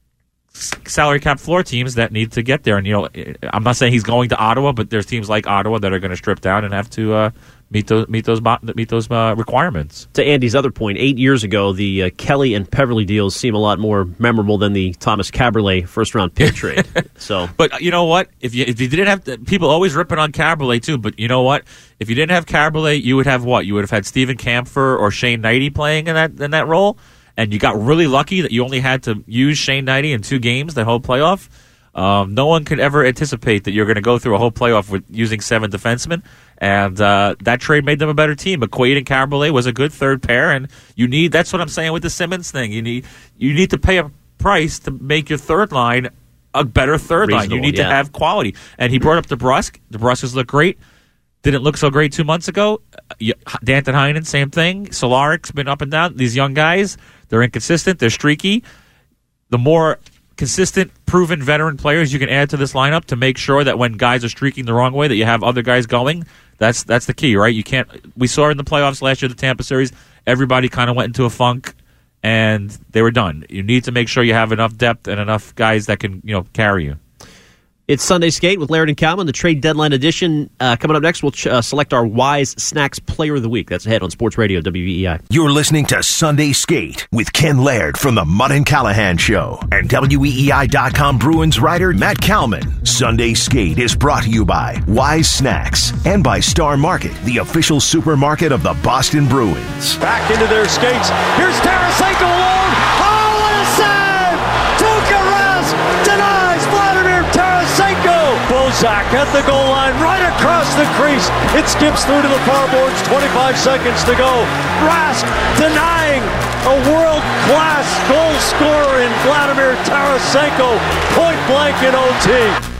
salary cap floor teams that need to get there. And, you know, I'm not saying he's going to Ottawa, but there's teams like Ottawa that are going to strip down and have to uh, meet those meet those meet those uh, requirements.
To Andy's other point, eight years ago, the uh, Kelly and Peverley deals seem a lot more memorable than the Thomas Caberlet first round pick trade. So,
but you know what? If you if you didn't have to, people always ripping on Caberlet too. But you know what? If you didn't have Caberlet, you would have what? You would have had Steven Kampfer or Shane Knighty playing in that in that role. And you got really lucky that you only had to use Shane Knighty in two games that whole playoff. Um, no one could ever anticipate that you're going to go through a whole playoff with using seven defensemen. And uh, that trade made them a better team. McQuaid and Caberlet was a good third pair. And you need that's what I'm saying with the Simmons thing. You need you need to pay a price to make your third line a better third
Reasonable,
line. You need
yeah.
to have quality. And he brought up DeBrusk. DeBrusk has looked great. Didn't look so great two months ago. Danton Heinen, same thing. Solaric's been up and down. These young guys, they're inconsistent. They're streaky. The more consistent, proven veteran players you can add to this lineup to make sure that when guys are streaking the wrong way, that you have other guys going. That's that's the key, right? You can't. We saw in the playoffs last year, the Tampa series. Everybody kind of went into a funk, and they were done. You need to make sure you have enough depth and enough guys that can, you know, carry you.
It's Sunday Skate with Laird and Kalman, the trade deadline edition. Uh, coming up next, we'll ch- uh, select our Wise Snacks Player of the Week. That's ahead on Sports Radio W E I.
You're listening to Sunday Skate with Ken Laird from the Mudd and Callahan Show and W E E I dot com Bruins writer Matt Kalman. Sunday Skate is brought to you by Wise Snacks and by Star Market, the official supermarket of the Boston Bruins.
Back into their skates. Here's Tarasenko alone. Oh, what a save! Tuukka Rask denies Vladimir Tarasenko. Bozak at the goal line, right across the crease. It skips through to the far boards. twenty-five seconds to go. Rask denying a world-class goal scorer in Vladimir Tarasenko. Point blank in O T.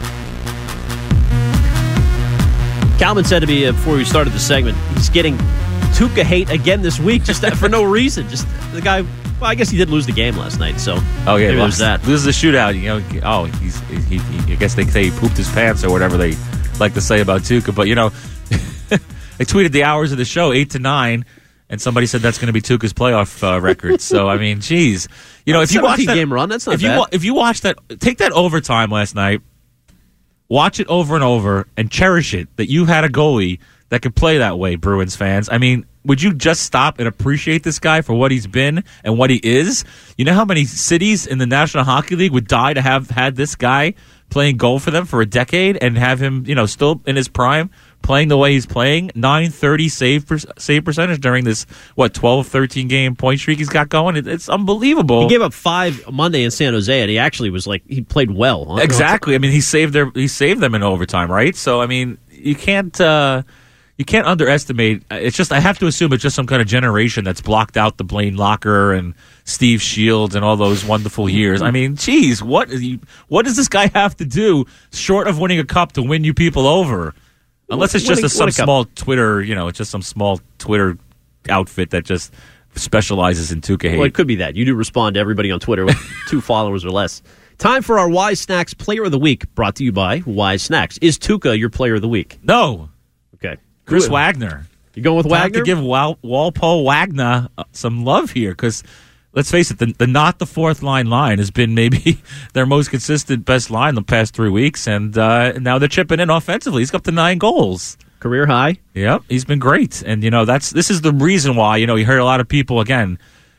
Kalman said to me uh, before we started the segment, he's getting Tuukka hate again this week, just for no reason. Just the guy. Well, I guess he did lose the game last night, so
oh yeah,
maybe there's that.
Loses the shootout. You know, oh he's he, he. I guess they say he pooped his pants or whatever they like to say about Tuukka. But you know, I tweeted the hours of the show eight to nine, and somebody said that's going to be Tuukka's playoff uh, record. So I mean, geez, you know, if you watch that
game run, that's not
if
bad.
you if you watch that, take that overtime last night, watch it over and over, and cherish it that you had a goalie that could play that way, Bruins fans. I mean, would you just stop and appreciate this guy for what he's been and what he is? You know how many cities in the National Hockey League would die to have had this guy playing goal for them for a decade and have him, you know, still in his prime, playing the way he's playing? nine thirty save per, save percentage during this, what, twelve, thirteen game point streak he's got going? It, it's unbelievable.
He gave up five Monday in San Jose, and he actually was like, he played well.
Exactly. I mean, he saved their he saved them in overtime, right? So, I mean, you can't... Uh, You can't underestimate. It's just I have to assume it's just some kind of generation that's blocked out the Blaine Locker and Steve Shields and all those wonderful years. I mean, geez, what is he, what does this guy have to do short of winning a cup to win you people over? Unless it's just
Winning,
a, some small Twitter, you know, it's just some small Twitter outfit that just specializes in Tuca hate.
Well, it could be that. You do respond to everybody on Twitter with two followers or less. Time for our Wise Snacks Player of the Week, brought to you by Wise Snacks. Is Tuca your Player of the Week?
No.
Okay.
Chris
Who-
Wagner.
You going with
Time
Wagner?
to give Wal- Walpole Wagner uh, some love here, because let's face it, the, the not the fourth line line has been maybe their most consistent, best line the past three weeks, and uh, now they're chipping in offensively. He's got up to nine goals.
Career high.
Yep, he's been great, and you know that's this is the reason why you know you heard a lot of people again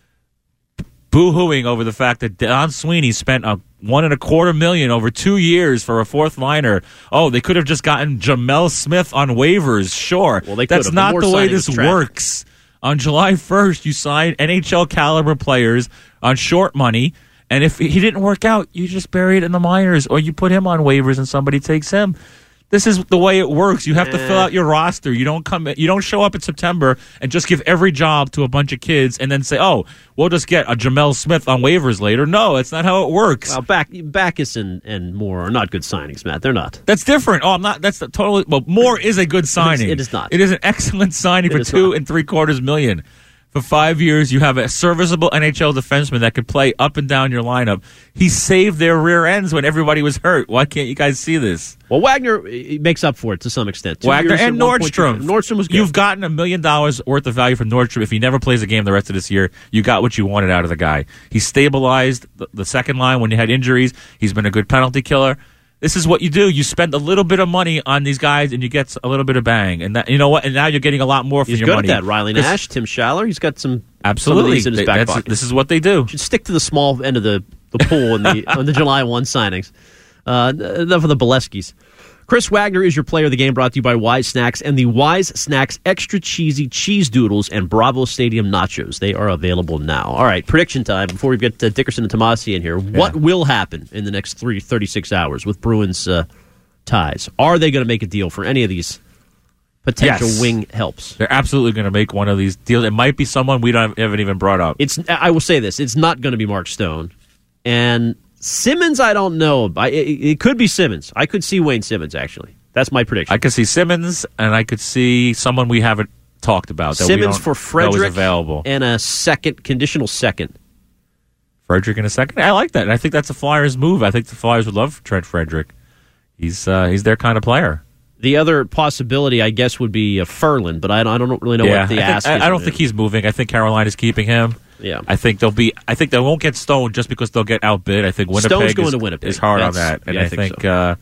boo-hooing over the fact that Don Sweeney spent a one and a quarter million over two years for a fourth liner. Oh, they could have just gotten Jamel Smith on waivers. Sure,
well, they
that's
could have,
not
but
the
more
way
signings
this
was trash.
works. On July first, you sign N H L caliber players on short money, and if he didn't work out, you just bury it in the minors, or you put him on waivers and somebody takes him. This is the way it works. You have to fill out your roster. You don't come. You don't show up in September and just give every job to a bunch of kids and then say, "Oh, we'll just get a Jamel Smith on waivers later." No, that's not how it works.
Well, Back, Backus and, and Moore are not good signings, Matt. They're not.
That's different. Oh, I'm not. That's the totally. Well, Moore is a good signing.
It is, it is not.
It is an excellent signing
It
for
is
two
not.
and three quarters million. For five years, you have a serviceable N H L defenseman that could play up and down your lineup. He saved their rear ends when everybody was hurt. Why can't you guys see this?
Well, Wagner he makes up for it to some extent. Two
Wagner
years
and
at one point two.
Nordstrom.
Nordstrom was good.
You've gotten a million dollars worth of value from Nordstrom. If he never plays a game the rest of this year, you got what you wanted out of the guy. He stabilized the, the second line when you had injuries. He's been a good penalty killer. This is what you do. You spend a little bit of money on these guys, and you get a little bit of bang. And that, you know what? And now you're getting a lot more for
He's
your
good
money.
at that. Riley Nash, Tim Schaller. He's got some
Absolutely.
some of these in his
They-
back
that's-
pocket.
This is what they do.
Should stick to the small end of the, the pool in the on the July first signings. Uh, enough of the Boleskis. Chris Wagner is your player of the game, brought to you by Wise Snacks and the Wise Snacks Extra Cheesy Cheese Doodles and Bravo Stadium Nachos. They are available now. All right, prediction time before we get uh, Dickerson and Tomasi in here. What will happen in the next three, thirty-six hours with Bruins uh, ties? Are they going to make a deal for any of these potential
Yes.
wing helps?
They're absolutely going to make one of these deals. It might be someone we don't haven't even brought up.
It's. I will say this: it's not going to be Mark Stone, and Simmons. I don't know. I, it, it could be Simmons. I could see Wayne Simmons. Actually, that's my prediction.
I could see Simmons, and I could see someone we haven't talked about. That
Simmons
we
for
don't know is
Frederick
available.
and a second conditional second.
Frederick in a second. I like that, and I think that's a Flyers move. I think the Flyers would love Trent Frederick. He's uh, he's their kind of player.
The other possibility, I guess, would be a Ferland, but I don't, I don't really know
yeah,
what the
I,
ask
think,
is.
I, I don't
of
think
him.
he's moving. I think Carolina's keeping him.
Yeah.
I think they'll be. I think they won't get Stone just because they'll get outbid. I think Winnipeg,
Stone's going
is,
to Winnipeg.
is hard on
That's-
that, and
yeah, I
I
think
think,
so.
uh,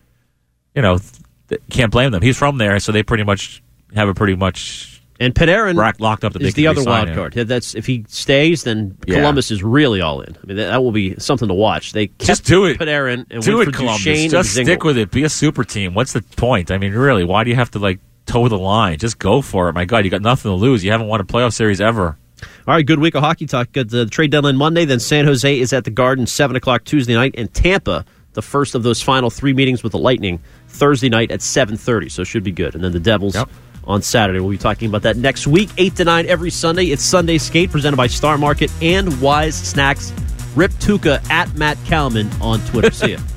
you know, th- can't blame them. He's from there, so they pretty much have a pretty much
And Panarin
rack locked up that they
is
can
the other
re-sign
wild
him.
card. Yeah, That's if he stays, then
Yeah.
Columbus is really all in. I mean, that, that will be something to watch. They kept
Just do it.
Panarin and
Do
went
it,
for
Columbus.
Duchesne
Just
and
stick
Zingle.
with it. Be a super team. What's the point? I mean, really, why do you have to like toe the line? Just go for it. My God, you got nothing to lose. You haven't won a playoff series ever.
All right, good week of hockey talk. Good the trade deadline Monday. Then San Jose is at the Garden, seven o'clock Tuesday night. And Tampa, the first of those final three meetings with the Lightning, Thursday night at seven thirty. So it should be good. And then the Devils
Yep.
on Saturday. We'll be talking about that next week, eight to nine every Sunday. It's Sunday Skate, presented by Star Market and Wise Snacks. Rip Tuca at Matt Kalman on Twitter. See ya.